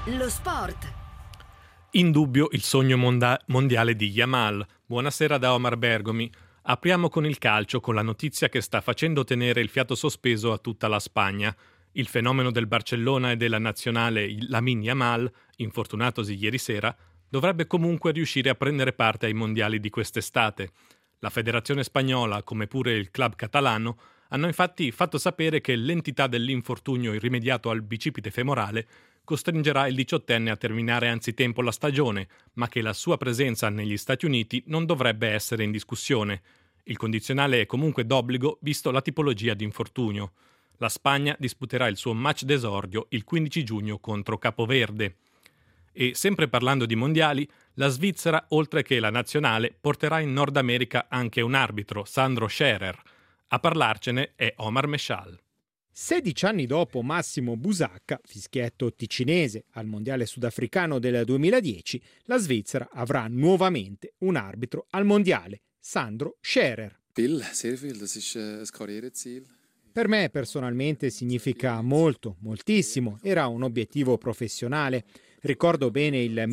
Lo sport. In dubbio il sogno mondiale di Yamal. Buonasera da Omar Bergomi. Apriamo con il calcio, con la notizia che sta facendo tenere il fiato sospeso a tutta la Spagna. Il fenomeno del Barcellona e della nazionale Lamine Yamal, infortunatosi ieri sera, dovrebbe comunque riuscire a prendere parte ai mondiali di quest'estate. La federazione spagnola, come pure il club catalano, hanno infatti fatto sapere che l'entità dell'infortunio irrimediato al bicipite femorale costringerà il diciottenne a terminare anzitempo la stagione, ma che la sua presenza negli Stati Uniti non dovrebbe essere in discussione. Il condizionale è comunque d'obbligo visto la tipologia di infortunio. La Spagna disputerà il suo match d'esordio il 15 giugno contro Capoverde. E sempre parlando di mondiali, la Svizzera, oltre che la nazionale, porterà in Nord America anche un arbitro, Sandro Scherer. A parlarcene è Omar Meshal. 16 anni dopo Massimo Busacca, fischietto ticinese al mondiale sudafricano del 2010, la Svizzera avrà nuovamente un arbitro al mondiale, Sandro Scherer. Sehr viel, das ist ein Karriereziel. Per me personalmente significa molto, moltissimo, era un obiettivo professionale. Ricordo bene il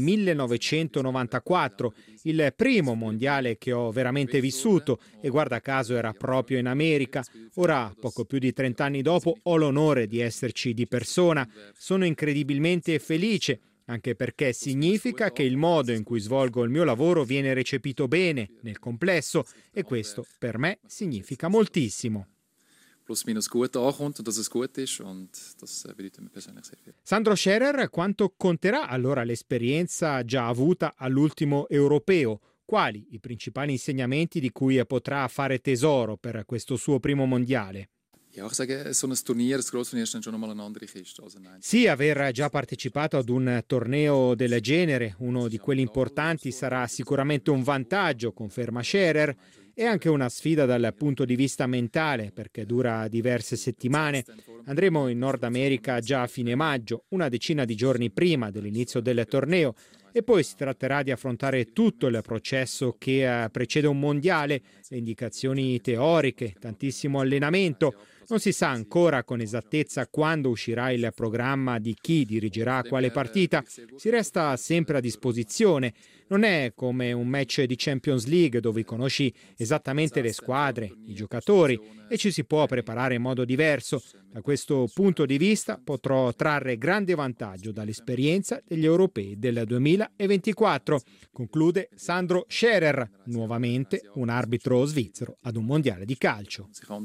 1994, il primo mondiale che ho veramente vissuto e guarda caso era proprio in America. Ora, poco più di 30 anni dopo, ho l'onore di esserci di persona. Sono incredibilmente felice, anche perché significa che il modo in cui svolgo il mio lavoro viene recepito bene nel complesso e questo per me significa moltissimo. Plus minus gut ankommt und dass es gut ist und das bedeutet mir persönlich sehr viel. Sandro Scherer, quanto conterà allora l'esperienza già avuta all'ultimo europeo? Quali i principali insegnamenti di cui potrà fare tesoro per questo suo primo mondiale? Ja, ich sage, so ein Turnier, ein grosses Turnier ist dann schon nochmal eine andere Kiste. Sì, aver già partecipato ad un torneo del genere, uno di quelli importanti, sarà sicuramente un vantaggio, conferma Scherer. È anche una sfida dal punto di vista mentale, perché dura diverse settimane. Andremo in Nord America già a fine maggio, una decina di giorni prima dell'inizio del torneo, e poi si tratterà di affrontare tutto il processo che precede un mondiale, le indicazioni teoriche, tantissimo allenamento. Non si sa ancora con esattezza quando uscirà il programma di chi dirigerà quale partita, si resta sempre a disposizione. Non è come un match di Champions League dove conosci esattamente le squadre, i giocatori e ci si può preparare in modo diverso. Da questo punto di vista potrò trarre grande vantaggio dall'esperienza degli europei del 2024, conclude Sandro Scherer, nuovamente un arbitro svizzero ad un mondiale di calcio.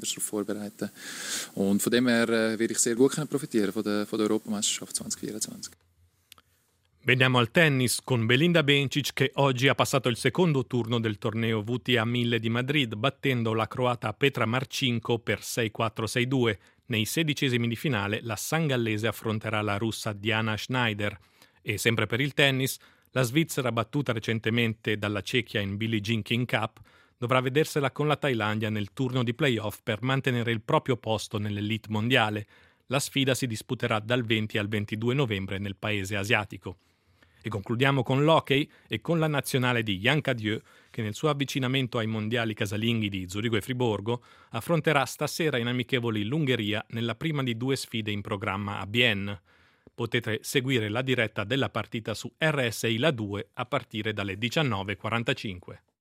Und von dem her werde ich sehr gut profitieren von der Europameisterschaft 2024. Veniamo al tennis con Belinda Bencic che oggi ha passato il secondo turno del torneo WTA 1000 di Madrid battendo la croata Petra Marcinko per 6-4-6-2. Nei 16esimi di finale la sangallese affronterà la russa Diana Schneider. E sempre per il tennis, la Svizzera battuta recentemente dalla Cechia in Billie Jean King Cup dovrà vedersela con la Thailandia nel turno di playoff per mantenere il proprio posto nell'elite mondiale. La sfida si disputerà dal 20 al 22 novembre nel paese asiatico. E concludiamo con l'hockey e con la nazionale di Yann Cadieux che nel suo avvicinamento ai mondiali casalinghi di Zurigo e Friburgo affronterà stasera in amichevoli l'Ungheria nella prima di due sfide in programma a Bienne. Potete seguire la diretta della partita su RSI La 2 a partire dalle 19:45.